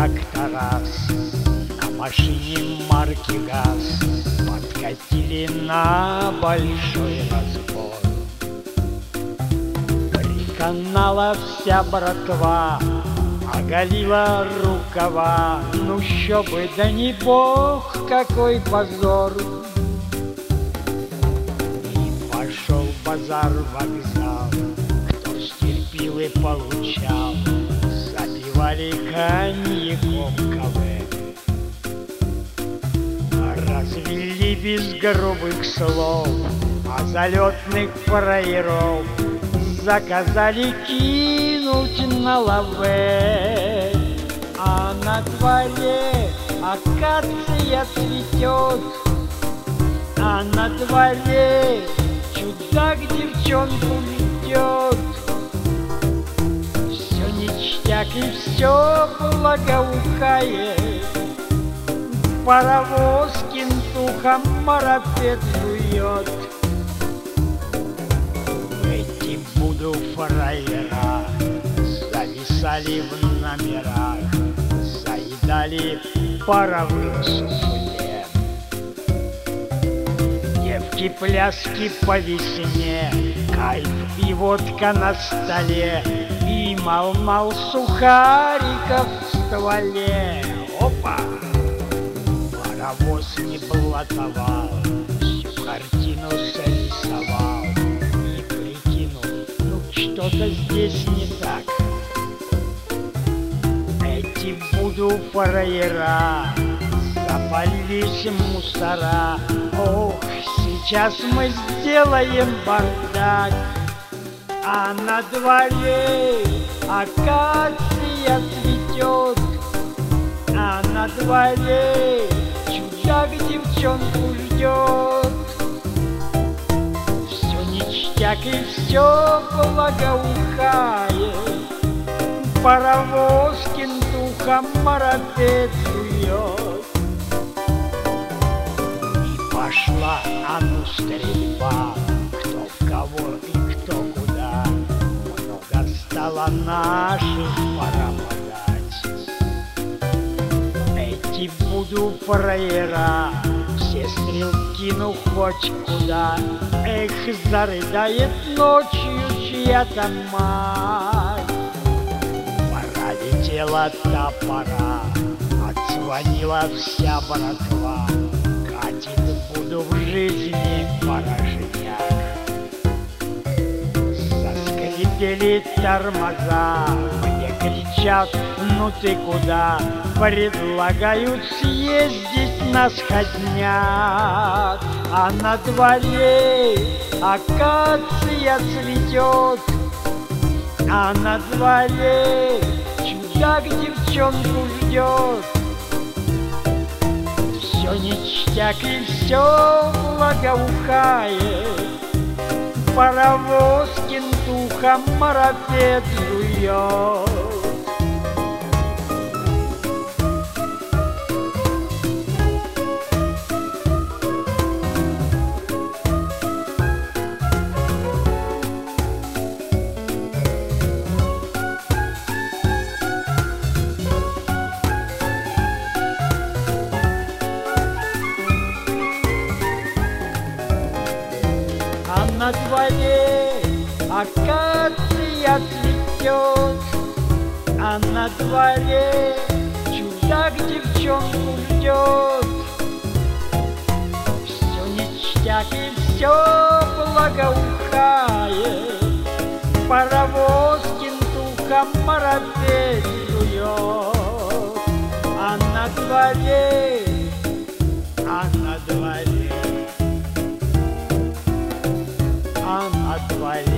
как-то раз на машине марки ГАЗ подкатили на большой разбор. Приканала вся братва, оголила рукава. Ну що бы, да не бог, какой позор! И пошел базар, вокзал, кто стерпел и получал, запивали коньяком КВ. Развели без грубых слов, а залетных фраеров заказали кинуть на лаве. А на дворе акация цветет, а на дворе чудак девчонку ждет. Все ништяк и все благоухает, паровоз кентухом марафет жует. Эти буду фраера зависали в номерах, заедали паровым суфле. Девки пляски по весне, кайф и водка на столе, и мал-мал сухариков в стволе. Опа! Паровоз не блатовал, всю картину срисовал и прикинул, ну что-то здесь не так. Эти буду фраера запалились мусора. Ох, сейчас мы сделаем бардак. А на дворе акация цветет, а на дворе чудак девчонку ждет. Все ништяк и все благоухает, паровоз кентухом марафет жует. И пошла стрельба, кто в кого и кто куда. Много стало наших, пора подать. Эти буду фраера, все стрелки, ну хоть куда. Эх, зарыдает ночью чья-то мать. Пора летела топора, отзвонила вся братва. Катит буду в жизни порожняк. Заскрипели тормоза, мне кричат, ну ты куда? Предлагают съездить на сходняк. А на дворе акация цветет, а на дворе чудак девчонку ждет. Все ништяк и все благоухает, паровоз кентухом марафет жует. А на дворе акация цветет, а на дворе чудак девчонку ждет. Все ништяк и все благоухает, паровоз кентухом марафет жует. А на дворе, а на дворе, а на дворе